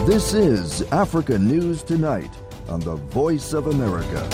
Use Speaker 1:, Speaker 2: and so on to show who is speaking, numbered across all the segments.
Speaker 1: This is Africa News Tonight on the Voice of America.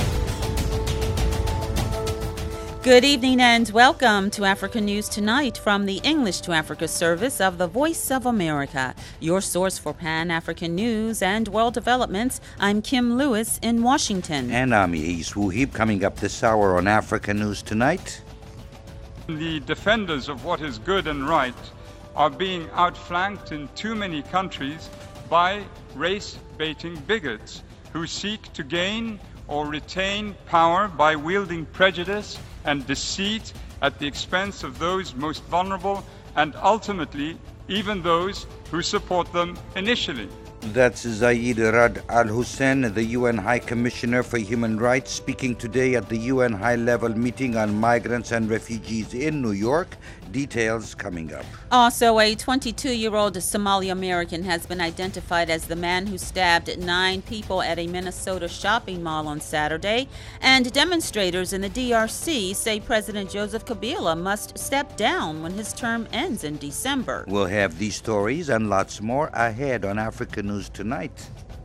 Speaker 2: Good evening and welcome to Africa News Tonight from the English to Africa service of the Voice of America, your source for Pan-African news and world developments. I'm Kim Lewis in Washington.
Speaker 3: And I'm Yais Wuhib. Coming up this hour on Africa News Tonight.
Speaker 4: The defenders of what is good and right are being outflanked in too many countries by race-baiting bigots who seek to gain or retain power by wielding prejudice and deceit at the expense of those most vulnerable and ultimately even those who support them initially.
Speaker 3: That's Zeid Ra'ad Al Hussein, the UN High Commissioner for Human Rights, speaking today at the UN high-level meeting on migrants and refugees in New York. Details coming up.
Speaker 2: Also, a 22-year-old Somali American has been identified as the man who stabbed 9 people at a Minnesota shopping mall on Saturday. And demonstrators in the DRC say President Joseph Kabila must step down when his term ends in December.
Speaker 3: We'll have these stories and lots more ahead on Africa News Tonight.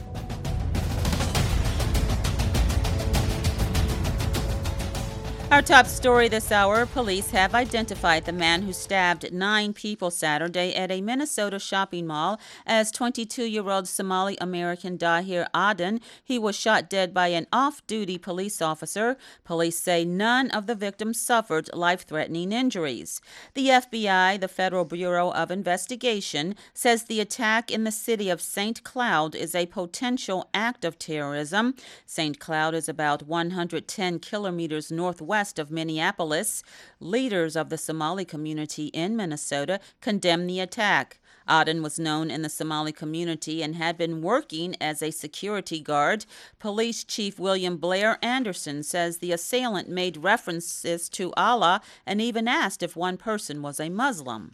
Speaker 2: Our top story this hour, police have identified the man who stabbed 9 people Saturday at a Minnesota shopping mall as 22-year-old Somali American Dahir Aden. He was shot dead by an off-duty police officer. Police say none of the victims suffered life-threatening injuries. The FBI, the Federal Bureau of Investigation, says the attack in the city of St. Cloud is a potential act of terrorism. St. Cloud is about 110 kilometers northwest of Minneapolis. Leaders of the Somali community in Minnesota condemned the attack. Aden was known in the Somali community and had been working as a security guard. Police Chief William Blair Anderson says the assailant made references to Allah and even asked if one person was a Muslim.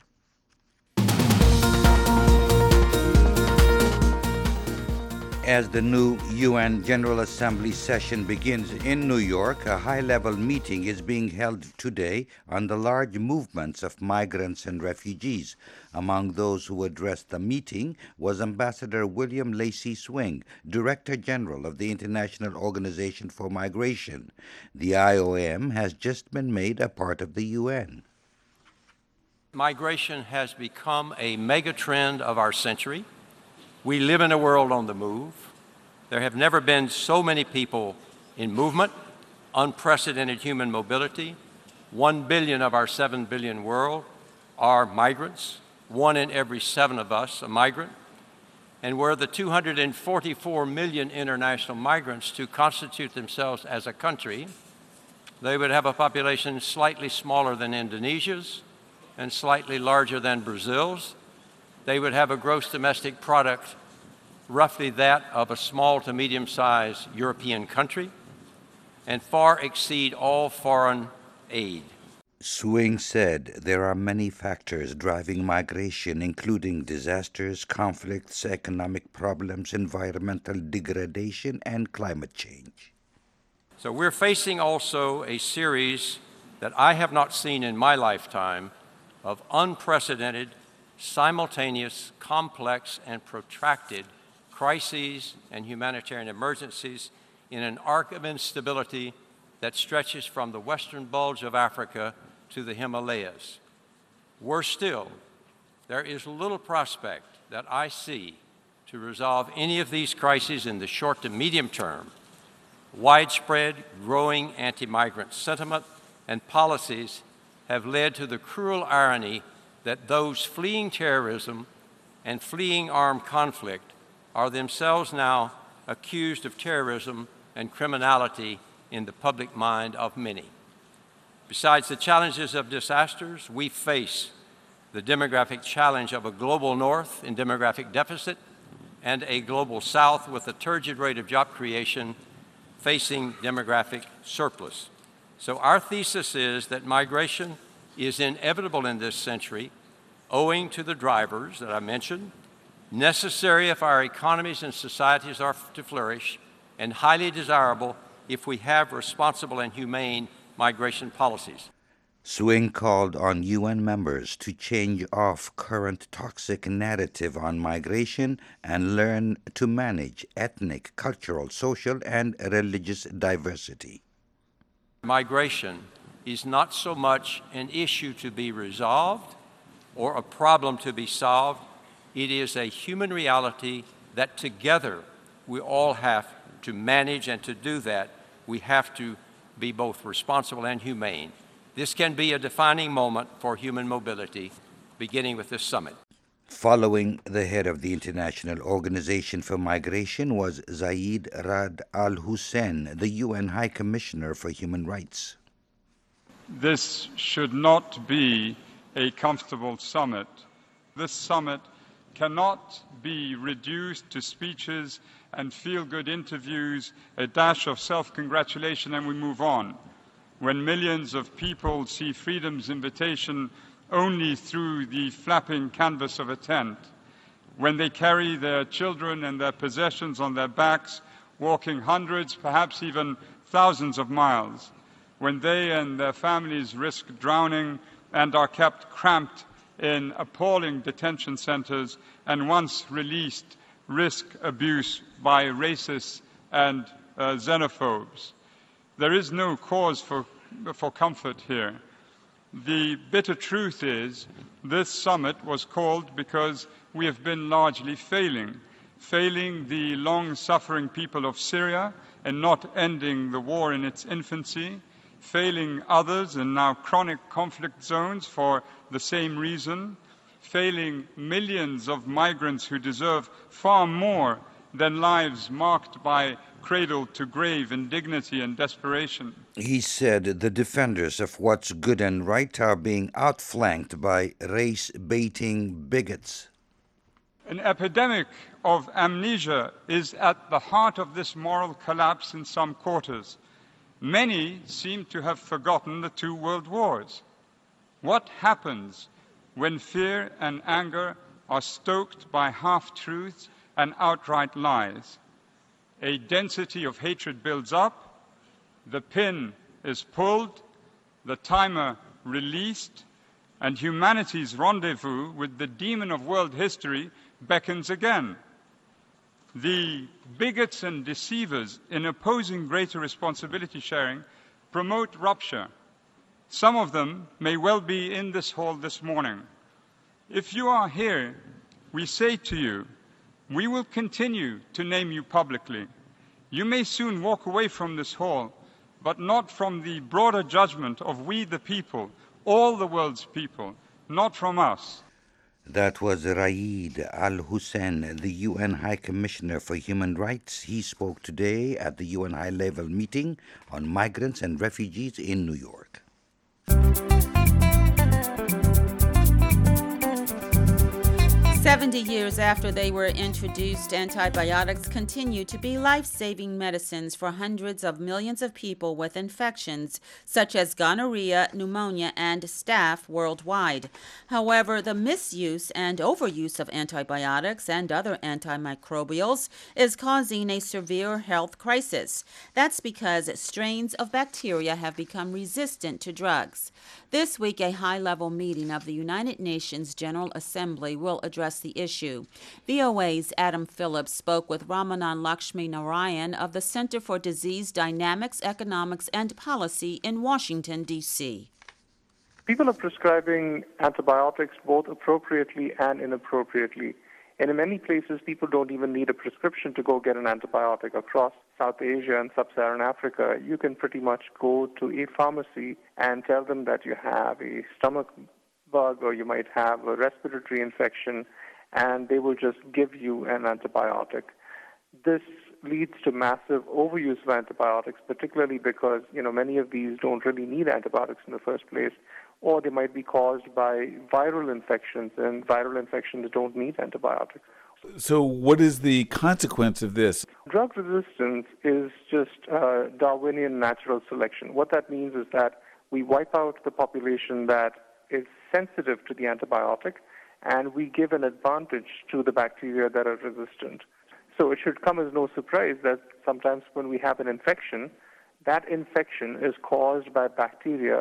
Speaker 3: As the new UN General Assembly session begins in New York, a high-level meeting is being held today on the large movements of migrants and refugees. Among those who addressed the meeting was Ambassador William Lacey Swing, Director General of the International Organization for Migration. The IOM has just been made a part of the UN.
Speaker 5: Migration has become a megatrend of our century. We live in a world on the move. There have never been so many people in movement, unprecedented human mobility. 1 billion of our 7 billion world are migrants. 1 in every 7 of us a migrant. And were the 244 million international migrants to constitute themselves as a country, they would have a population slightly smaller than Indonesia's and slightly larger than Brazil's. They would have a gross domestic product roughly that of a small to medium-sized European country and far exceed all foreign aid.
Speaker 3: Swing said there are many factors driving migration, including disasters, conflicts, economic problems, environmental degradation, and climate change.
Speaker 5: So we're facing also a series that I have not seen in my lifetime of unprecedented, simultaneous, complex, and protracted crises and humanitarian emergencies in an arc of instability that stretches from the western bulge of Africa to the Himalayas. Worse still, there is little prospect that I see to resolve any of these crises in the short to medium term. Widespread, growing anti-migrant sentiment and policies have led to the cruel irony that those fleeing terrorism and fleeing armed conflict are themselves now accused of terrorism and criminality in the public mind of many. Besides the challenges of disasters, we face the demographic challenge of a global north in demographic deficit and a global south with a turgid rate of job creation facing demographic surplus. So our thesis is that migration is inevitable in this century, owing to the drivers that I mentioned, necessary if our economies and societies are to flourish, and highly desirable if we have responsible and humane migration policies.
Speaker 3: Swing called on UN members to change off current toxic narrative on migration and learn to manage ethnic, cultural, social, and religious diversity.
Speaker 5: Migration is not so much an issue to be resolved or a problem to be solved. It is a human reality that together we all have to manage, and to do that, we have to be both responsible and humane. This can be a defining moment for human mobility, beginning with this summit.
Speaker 3: Following the head of the International Organization for Migration was Zeid Ra'ad Al Hussein, the UN High Commissioner for Human Rights.
Speaker 4: This should not be a comfortable summit. This summit cannot be reduced to speeches and feel-good interviews, a dash of self-congratulation, and we move on. When millions of people see freedom's invitation only through the flapping canvas of a tent, when they carry their children and their possessions on their backs, walking hundreds, perhaps even thousands of miles, when they and their families risk drowning and are kept cramped in appalling detention centers, and once released, risk abuse by racists and xenophobes. There is no cause for comfort here. The bitter truth is this summit was called because we have been largely failing the long-suffering people of Syria and not ending the war in its infancy, failing others in now chronic conflict zones for the same reason, failing millions of migrants who deserve far more than lives marked by cradle to grave indignity and desperation.
Speaker 3: He said the defenders of what's good and right are being outflanked by race-baiting bigots.
Speaker 4: An epidemic of amnesia is at the heart of this moral collapse in some quarters. Many seem to have forgotten the 2 world wars. What happens when fear and anger are stoked by half-truths and outright lies? A density of hatred builds up, the pin is pulled, the timer released, and humanity's rendezvous with the demon of world history beckons again. The bigots and deceivers in opposing greater responsibility sharing promote rupture. Some of them may well be in this hall this morning. If you are here, we say to you, we will continue to name you publicly. You may soon walk away from this hall, but not from the broader judgment of we the people, all the world's people, not from us.
Speaker 3: That was Zeid Al Hussein, the UN High Commissioner for Human Rights. He spoke today at the UN high-level meeting on migrants and refugees in New York.
Speaker 2: 70 years after they were introduced, antibiotics continue to be life-saving medicines for hundreds of millions of people with infections such as gonorrhea, pneumonia, and staph worldwide. However, the misuse and overuse of antibiotics and other antimicrobials is causing a severe health crisis. That's because strains of bacteria have become resistant to drugs. This week, a high-level meeting of the United Nations General Assembly will address the issue. VOA's Adam Phillips spoke with Ramanan Lakshmi Narayan of the Center for Disease Dynamics, Economics, and Policy in Washington, D.C.
Speaker 6: People are prescribing antibiotics both appropriately and inappropriately. And in many places, people don't even need a prescription to go get an antibiotic. Across South Asia and Sub-Saharan Africa, you can pretty much go to a pharmacy and tell them that you have a stomach bug or you might have a respiratory infection, and they will just give you an antibiotic. This leads to massive overuse of antibiotics, particularly because, many of these don't really need antibiotics in the first place, or they might be caused by viral infections, and viral infections don't need antibiotics.
Speaker 7: So what is the consequence of this?
Speaker 6: Drug resistance is just Darwinian natural selection. What that means is that we wipe out the population that is sensitive to the antibiotic, and we give an advantage to the bacteria that are resistant. So it should come as no surprise that sometimes when we have an infection, that infection is caused by bacteria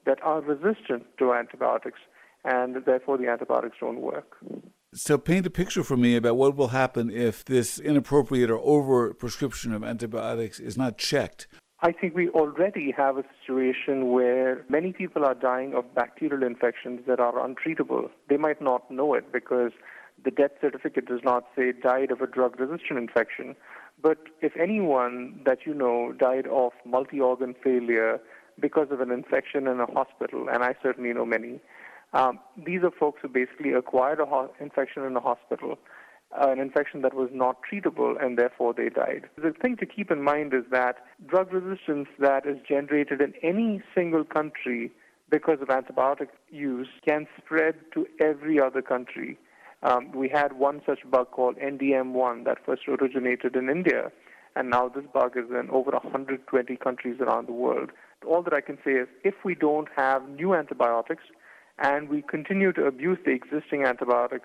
Speaker 6: that are resistant to antibiotics, and therefore the antibiotics don't work.
Speaker 7: So paint a picture for me about what will happen if this inappropriate or over-prescription of antibiotics is not checked.
Speaker 6: I think we already have a situation where many people are dying of bacterial infections that are untreatable. They might not know it because the death certificate does not say died of a drug-resistant infection. But if anyone that you know died of multi-organ failure because of an infection in a hospital, and I certainly know many, these are folks who basically acquired an infection in a hospital, an infection that was not treatable, and therefore they died. The thing to keep in mind is that drug resistance that is generated in any single country because of antibiotic use can spread to every other country. We had one such bug called NDM1 that first originated in India, and now this bug is in over 120 countries around the world. All that I can say is if we don't have new antibiotics and we continue to abuse the existing antibiotics,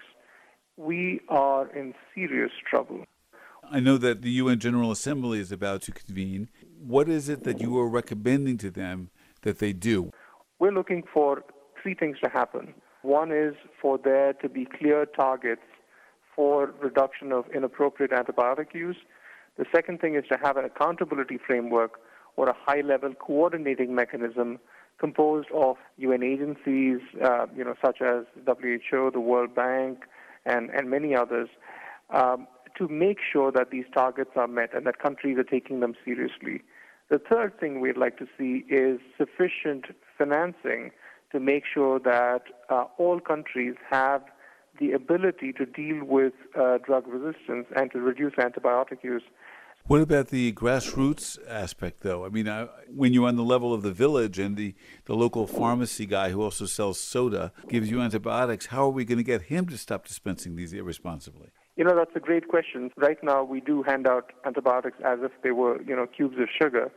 Speaker 6: we are in serious trouble.
Speaker 7: I know that the UN General Assembly is about to convene. What is it that you are recommending to them that they do?
Speaker 6: We're looking for three things to happen. One is for there to be clear targets for reduction of inappropriate antibiotic use. The second thing is to have an accountability framework or a high-level coordinating mechanism composed of UN agencies, such as WHO, the World Bank, and many others, to make sure that these targets are met and that countries are taking them seriously. The third thing we'd like to see is sufficient financing to make sure that all countries have the ability to deal with drug resistance and to reduce antibiotic use.
Speaker 7: What about the grassroots aspect, though? I mean, when you're on the level of the village and the local pharmacy guy who also sells soda gives you antibiotics, how are we going to get him to stop dispensing these irresponsibly?
Speaker 6: That's a great question. Right now, we do hand out antibiotics as if they were, cubes of sugar,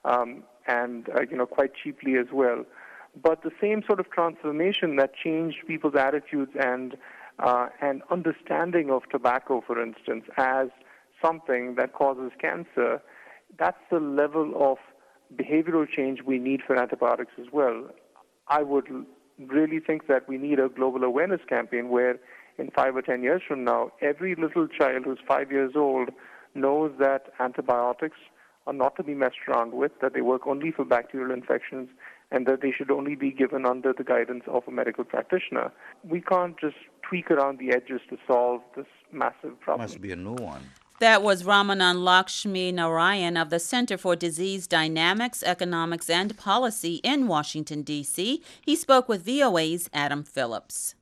Speaker 6: and quite cheaply as well. But the same sort of transformation that changed people's attitudes and understanding of tobacco, for instance, as something that causes cancer, that's the level of behavioral change we need for antibiotics as well. I would really think that we need a global awareness campaign where in 5 or 10 years from now, every little child who's 5 years old knows that antibiotics are not to be messed around with, that they work only for bacterial infections, and that they should only be given under the guidance of a medical practitioner. We can't just tweak around the edges to solve this massive problem.
Speaker 3: Must be a new one.
Speaker 2: That was Ramanan Lakshmi Narayan of the Center for Disease Dynamics, Economics, and Policy in Washington, D.C. He spoke with VOA's Adam Phillips.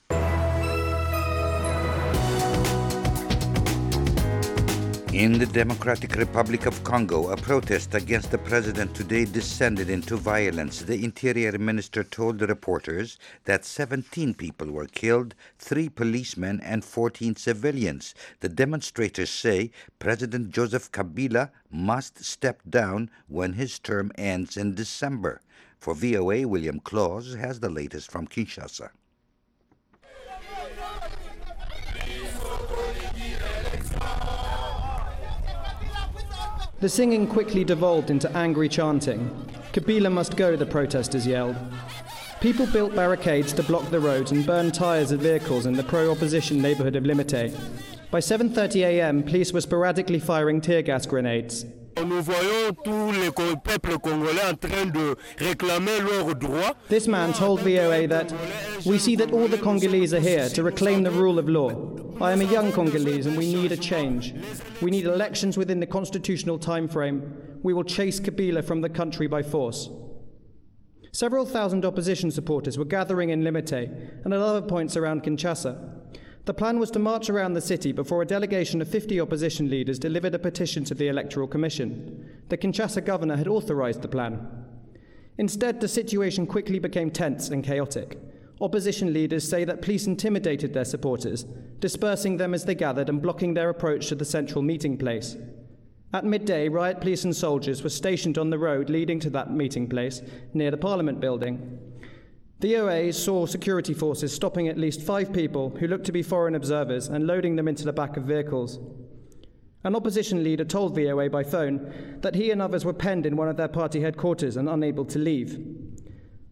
Speaker 3: In the Democratic Republic of Congo, a protest against the president today descended into violence. The Interior Minister told the reporters that 17 people were killed, 3 policemen and 14 civilians. The demonstrators say President Joseph Kabila must step down when his term ends in December. For VOA, William Claus has the latest from Kinshasa.
Speaker 8: The singing quickly devolved into angry chanting. Kabila must go, the protesters yelled. People built barricades to block the roads and burned tyres of vehicles in the pro-opposition neighbourhood of Limete. By 7:30 a.m., police were sporadically firing tear gas grenades. This man told VOA that, "We see that all the Congolese are here to reclaim the rule of law. I am a young Congolese and we need a change. We need elections within the constitutional time frame. We will chase Kabila from the country by force." Several thousand opposition supporters were gathering in Limete and at other points around Kinshasa. The plan was to march around the city before a delegation of 50 opposition leaders delivered a petition to the Electoral Commission. The Kinshasa governor had authorized the plan. Instead, the situation quickly became tense and chaotic. Opposition leaders say that police intimidated their supporters, dispersing them as they gathered and blocking their approach to the central meeting place. At midday, riot police and soldiers were stationed on the road leading to that meeting place near the Parliament building. VOA saw security forces stopping at least 5 people who looked to be foreign observers and loading them into the back of vehicles. An opposition leader told VOA by phone that he and others were penned in one of their party headquarters and unable to leave.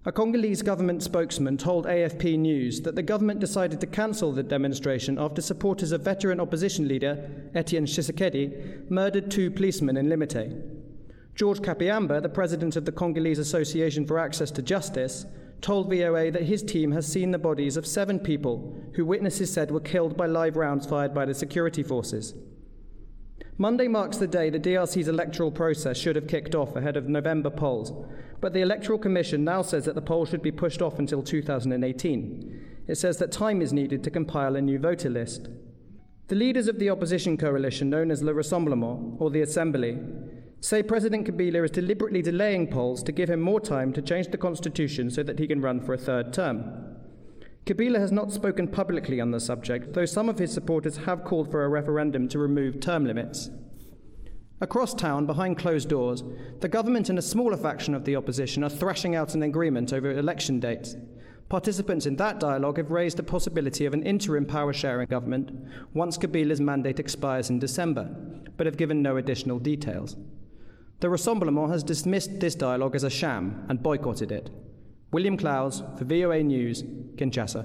Speaker 8: A Congolese government spokesman told AFP News that the government decided to cancel the demonstration after supporters of veteran opposition leader Etienne Tshisekedi murdered 2 policemen in Limete. George Kapiamba, the president of the Congolese Association for Access to Justice, told VOA that his team has seen the bodies of 7 people who witnesses said were killed by live rounds fired by the security forces. Monday marks the day the DRC's electoral process should have kicked off ahead of November polls, but the Electoral Commission now says that the polls should be pushed off until 2018. It says that time is needed to compile a new voter list. The leaders of the opposition coalition known as Le Rassemblement, or the Assembly, say President Kabila is deliberately delaying polls to give him more time to change the constitution so that he can run for a 3rd term. Kabila has not spoken publicly on the subject, though some of his supporters have called for a referendum to remove term limits. Across town, behind closed doors, the government and a smaller faction of the opposition are thrashing out an agreement over election dates. Participants in that dialogue have raised the possibility of an interim power-sharing government once Kabila's mandate expires in December, but have given no additional details. The Rassemblement has dismissed this dialogue as a sham and boycotted it. William Clowes for VOA News, Kinshasa.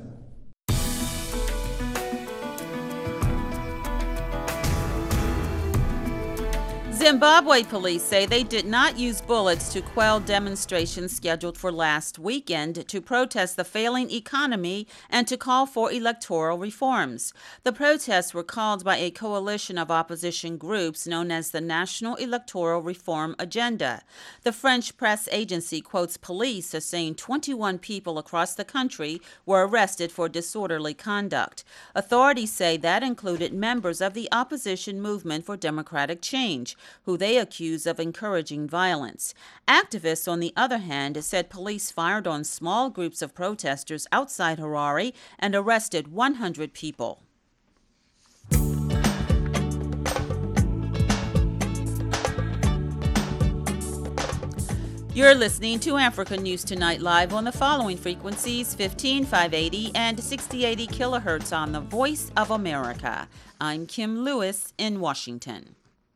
Speaker 2: Zimbabwe police say they did not use bullets to quell demonstrations scheduled for last weekend to protest the failing economy and to call for electoral reforms. The protests were called by a coalition of opposition groups known as the National Electoral Reform Agenda. The French press agency quotes police as saying 21 people across the country were arrested for disorderly conduct. Authorities say that included members of the opposition Movement for Democratic Change, who they accuse of encouraging violence. Activists, on the other hand, said police fired on small groups of protesters outside Harare and arrested 100 people. You're listening to Africa News Tonight live on the following frequencies: 15,580 and 6080 kilohertz on the Voice of America. I'm Kim Lewis in Washington.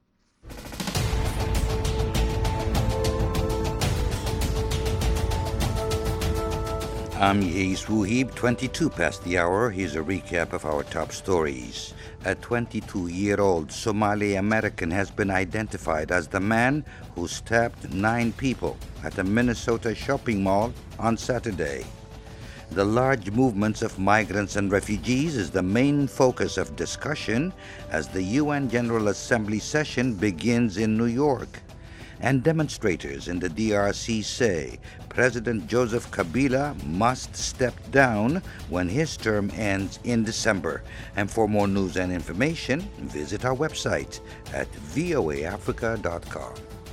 Speaker 3: I'm Yeis Wuhib, 22 past the hour. Here's a recap of our top stories. A 22-year-old Somali American has been identified as the man who stabbed 9 people at a Minnesota shopping mall on Saturday. The large movements of migrants and refugees is the main focus of discussion as the UN General Assembly session begins in New York. And demonstrators in the DRC say President Joseph Kabila must step down when his term ends in December. And for more news and information, visit our website at voaafrica.com.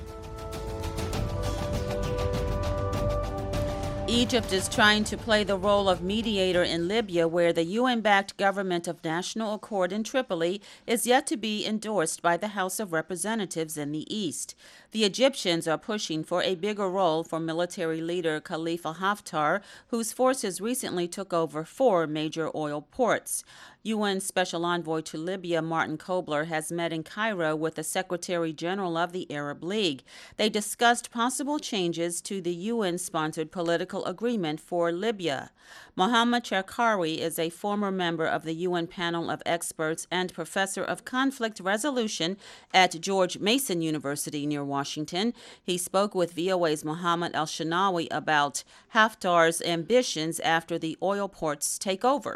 Speaker 2: Egypt is trying to play the role of mediator in Libya, where the UN-backed government of national accord in Tripoli is yet to be endorsed by the House of Representatives in the East. The Egyptians are pushing for a bigger role for military leader Khalifa Haftar, whose forces recently took over 4 major oil ports. UN Special Envoy to Libya Martin Kobler has met in Cairo with the Secretary General of the Arab League. They discussed possible changes to the UN-sponsored political agreement for Libya. Mohammed Cherkaoui is a former member of the UN panel of experts and professor of conflict resolution at George Mason University near Washington. He spoke with VOA's Mohammed El-Shanawi about Haftar's ambitions after the oil ports takeover.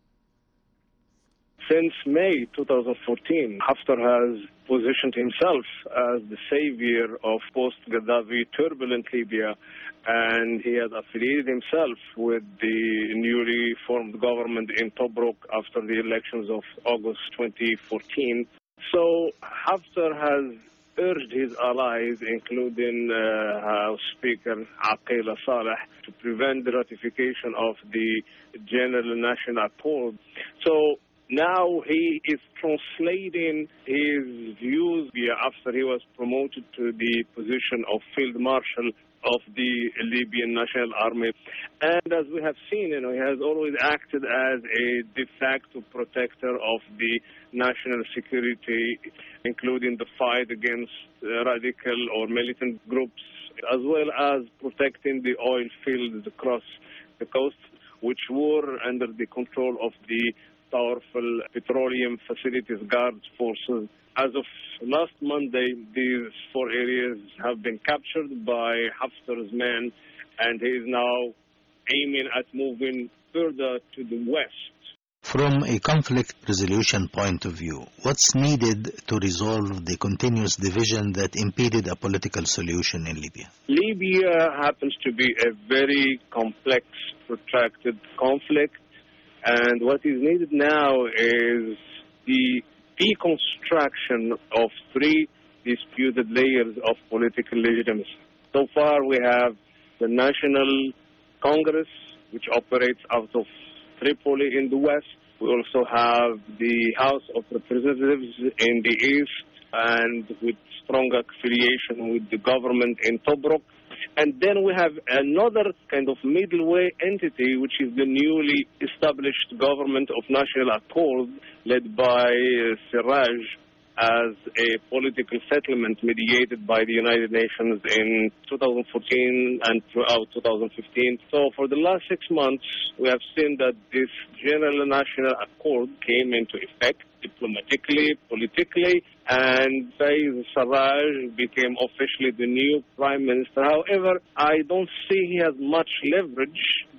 Speaker 9: Since May 2014, Haftar has positioned himself as the savior of post-Gaddafi turbulent Libya, and he has affiliated himself with the newly formed government in Tobruk after the elections of August 2014. So Haftar has urged his allies, including House Speaker Aqila Saleh, to prevent the ratification of the General National Accord. So now he is translating his views after he was promoted to the position of Field Marshal of the Libyan National Army. And as we have seen, he has always acted as a de facto protector of the national security, including the fight against radical or militant groups, as well as protecting the oil fields across the coast, which were under the control of the powerful petroleum facilities guard forces. As of last Monday, these 4 areas have been captured by Haftar's men, and he is now aiming at moving further to the west.
Speaker 10: From a conflict resolution point of view, what's needed to resolve the continuous division that impeded a political solution in Libya?
Speaker 9: Libya happens to be a very complex, protracted conflict, and what is needed now is the deconstruction of 3 disputed layers of political legitimacy. So far, we have the National Congress, which operates out of Tripoli in the west. We also have the House of Representatives in the east, and with strong affiliation with the government in Tobruk. And then we have another kind of middle-way entity, which is the newly established Government of National Accord, led by Siraj, as a political settlement mediated by the United Nations in 2014 and throughout 2015. So for the last 6 months, we have seen that this General National Accord came into effect diplomatically, politically, and Faiz Sarraj became officially the new prime minister. However, I don't see he has much leverage,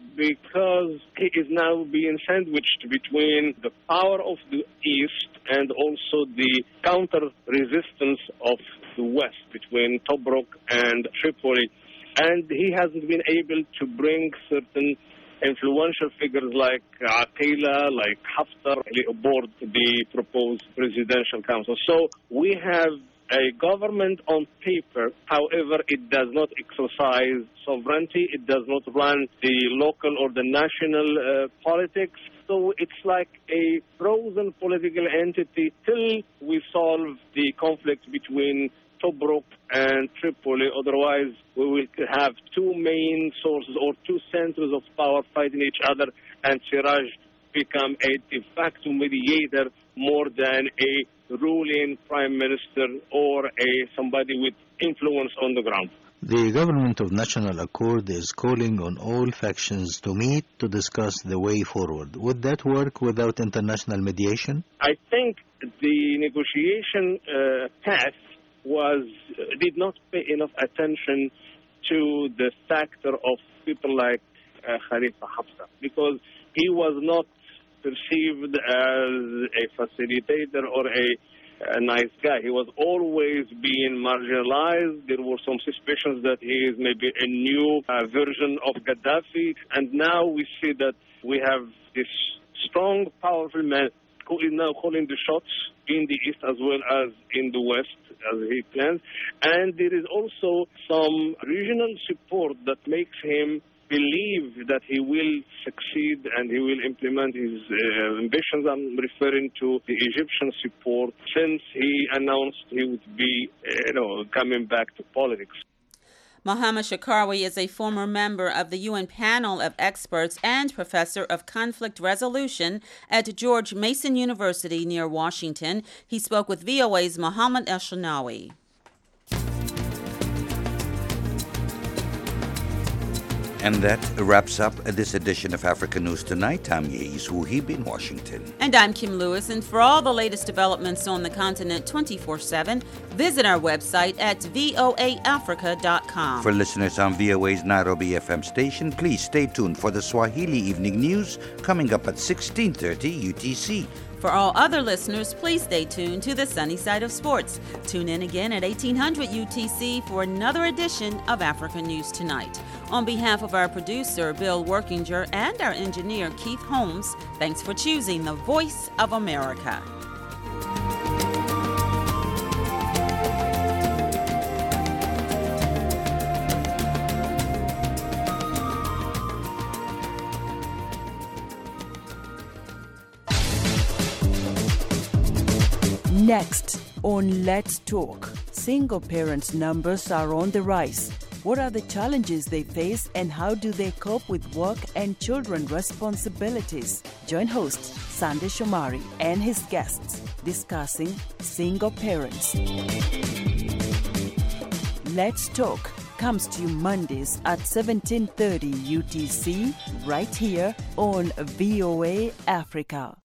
Speaker 9: because he is now being sandwiched between the power of the East and also the counter-resistance of the West, between Tobruk and Tripoli. And he hasn't been able to bring certain influential figures like Aqila, like Haftar, aboard the proposed presidential council. So we have a government on paper. However, it does not exercise sovereignty. It does not run the local or the national politics. So it's like a frozen political entity till we solve the conflict between Tobruk and Tripoli. Otherwise, we will have 2 main sources or 2 centers of power fighting each other, and Siraj become a de facto mediator more than a ruling prime minister or somebody with influence on the ground.
Speaker 10: The Government of National Accord is calling on all factions to meet to discuss the way forward. Would that work without international mediation?
Speaker 9: I think the negotiation path did not pay enough attention to the factor of people like Khalifa Haftar, because he was not perceived as a facilitator or a nice guy. He was always being marginalized. There were some suspicions that he is maybe a new version of Gaddafi. And now we see that we have this strong, powerful man who is now calling the shots in the east as well as in the west, as he plans. And there is also some regional support that makes him believe that he will succeed and he will implement his ambitions. I'm referring to the Egyptian support since he announced he would be, coming back to politics.
Speaker 2: Mohammed Shekarawi is a former member of the UN panel of experts and professor of conflict resolution at George Mason University near Washington. He spoke with VOA's Mohammed El-Shanawi.
Speaker 3: And that wraps up this edition of Africa News Tonight. I'm Yeis Wuhib in Washington.
Speaker 2: And I'm Kim Lewis. And for all the latest developments on the continent 24/7, visit our website at voaafrica.com.
Speaker 3: For listeners on VOA's Nairobi FM station, please stay tuned for the Swahili Evening News coming up at 16:30 UTC.
Speaker 2: For all other listeners, please stay tuned to the Sunny Side of Sports. Tune in again at 1800 UTC for another edition of Africa News Tonight. On behalf of our producer, Bill Workinger, and our engineer, Keith Holmes, thanks for choosing the Voice of America.
Speaker 11: Next on Let's Talk, single parents' numbers are on the rise. What are the challenges they face and how do they cope with work and children responsibilities? Join host Sandesh Shomari and his guests discussing single parents. Let's Talk comes to you Mondays at 17:30 UTC right here on VOA Africa.